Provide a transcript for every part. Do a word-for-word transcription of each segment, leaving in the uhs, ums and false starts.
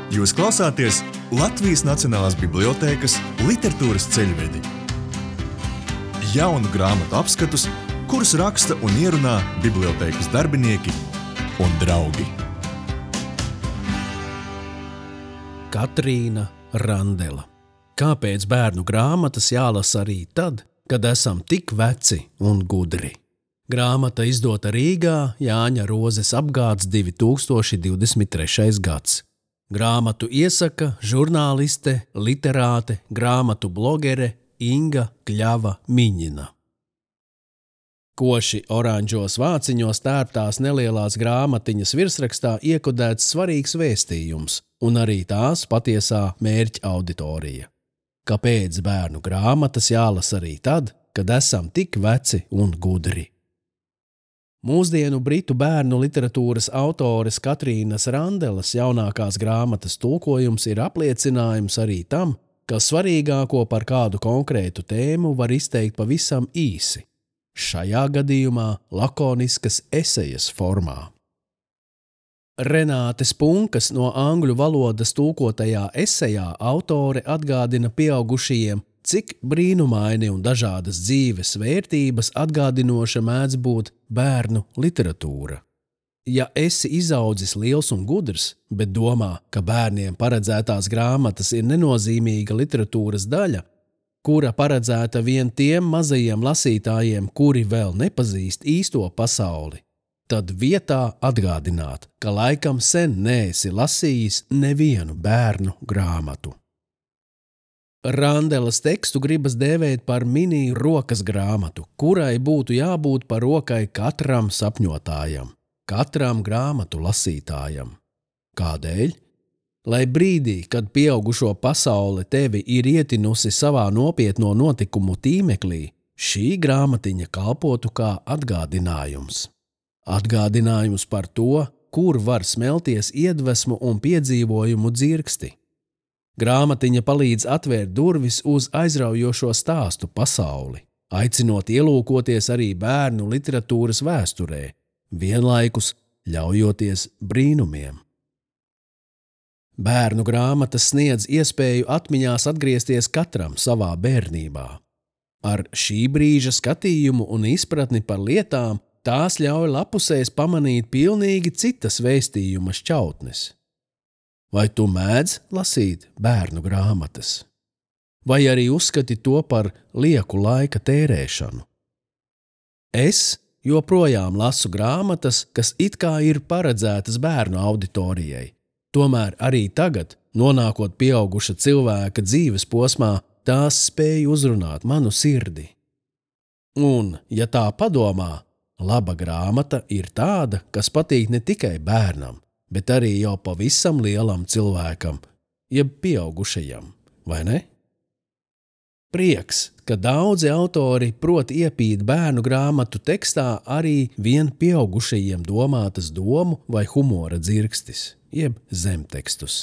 Jūs klausāties Latvijas Nacionālās bibliotēkas literatūras ceļvedi. Jaunu grāmatu apskatus, kurus raksta un ierunā bibliotēkas darbinieki un draugi. Katrīna Randela. Kāpēc bērnu grāmatas jālasa arī tad, kad esam tik veci un gudri? Grāmata izdota Rīgā, Jāņa Rozes apgāds divi tūkstoši divdesmit trešais gads. Grāmatu iesaka žurnāliste, literāte, grāmatu blogere Inga Kļava Miņina. Koši oranžos vāciņos tērptās nelielās grāmatiņas virsrakstā iekodēts svarīgs vēstījums un arī tās patiesā mērķa auditorija. Kāpēc bērnu grāmatas jālasa arī tad, kad esam tik veci un gudri? Mūsdienu britu bērnu literatūras autores Katrīnas Randelas jaunākās grāmatas tulkojums ir apliecinājums arī tam, ka svarīgāko par kādu konkrētu tēmu var izteikt pavisam īsi. Šajā gadījumā lakoniskas esejas formā. Renātes Punkas no angļu valodas tulkotajā esejā autore atgādina pieaugušajiem, cik brīnumaini un dažādas dzīves vērtības atgādinoša mēdz būt bērnu literatūra. Ja esi izaudzis liels un gudrs, bet domā, ka bērniem paredzētās grāmatas ir nenozīmīga literatūras daļa, kura paredzēta vien tiem mazajiem lasītājiem, kuri vēl nepazīst īsto pasauli, tad vietā atgādināt, ka laikam sen neesi lasījis nevienu bērnu grāmatu. Randelas tekstu gribas dēvēt par mini rokas grāmatu, kurai būtu jābūt par rokai katram sapņotājam, katram grāmatu lasītājam. Kādēļ? Lai brīdī, kad pieaugušo pasaule tevi ir ietinusi savā nopietno notikumu tīmeklī, šī grāmatiņa kalpotu kā atgādinājums. Atgādinājums par to, kur var smelties iedvesmu un piedzīvojumu dzirksti. Grāmatiņa palīdz atvērt durvis uz aizraujošo stāstu pasauli, aicinot ielūkoties arī bērnu literatūras vēsturē, vienlaikus ļaujoties brīnumiem. Bērnu grāmatas sniedz iespēju atmiņās atgriezties katram savā bērnībā. Ar šī brīža skatījumu un izpratni par lietām tās ļauj lapusēs pamanīt pilnīgi citas vēstījuma šķautnes. Vai tu mēdz lasīt bērnu grāmatas? Vai arī uzskati to par lieku laika tērēšanu? Es joprojām lasu grāmatas, kas it kā ir paredzētas bērnu auditorijai. Tomēr arī tagad, nonākot pieauguša cilvēka dzīves posmā, tās spēj uzrunāt manu sirdi. Un, ja tā padomā, laba grāmata ir tāda, kas patīk ne tikai bērnam, bet arī jau pavisam lielam cilvēkam, jeb pieaugušajam, vai ne? Prieks, ka daudzi autori prot iepīt bērnu grāmatu tekstā arī vien pieaugušajiem domātas domu vai humora dzirkstis, jeb zemtekstus.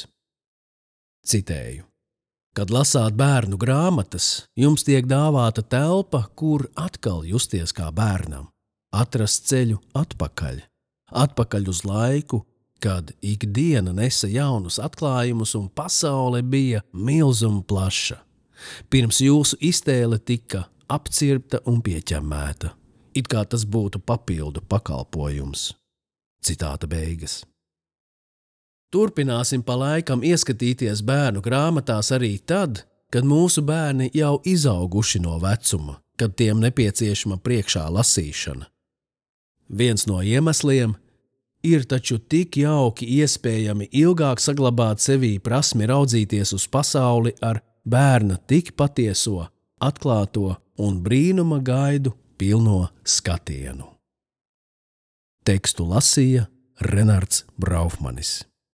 Citēju. Kad lasāt bērnu grāmatas, jums tiek dāvāta telpa, kur atkal justies kā bērnam, atrast ceļu atpakaļ, atpakaļ uz laiku, kad ikdiena nesa jaunus atklājumus un pasaule bija milzuma plaša. Pirms jūsu iztēle tika apcirpta un pieķemmēta, it kā tas būtu papildu pakalpojums. Citāta beigas. Turpināsim pa laikam ieskatīties bērnu grāmatās arī tad, kad mūsu bērni jau izauguši no vecuma, kad tiem nepieciešama priekšā lasīšana. Viens no iemesliem ir taču tik jauki iespējami ilgāk saglabāt sevī prasmi raudzīties uz pasauli ar bērna tik patieso, atklāto un brīnuma gaidu pilno skatienu. Tekstu lasīja Renards Braufmanis.